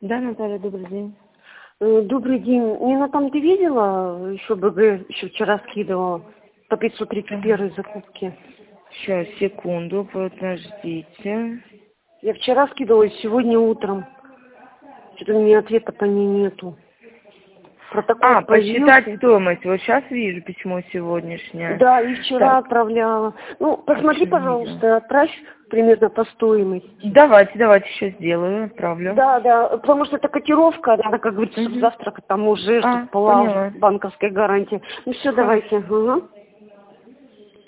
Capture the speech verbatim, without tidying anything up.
Да, Наталья, добрый день. Э, Добрый день. Нина, там ты видела, еще БГ еще вчера скидывала по пятьсот тридцать Ага. один закупки? Сейчас, секунду, подождите. Я вчера скидывала, и сегодня утром. Что-то у меня ответа по ней нету. Протокол А, посчитать появился. стоимость. Вот сейчас вижу письмо сегодняшнее. Да, и вчера Так, отправляла. Ну, а посмотри, что не видела? пожалуйста, отправь примерно по стоимости. Давайте, давайте сейчас сделаю, отправлю. Да, да, потому что это котировка, надо, как говорится, чтобы Угу. завтра там уже, чтобы А, была поняла. банковская гарантия. Ну все, Хорошо. давайте. Ага.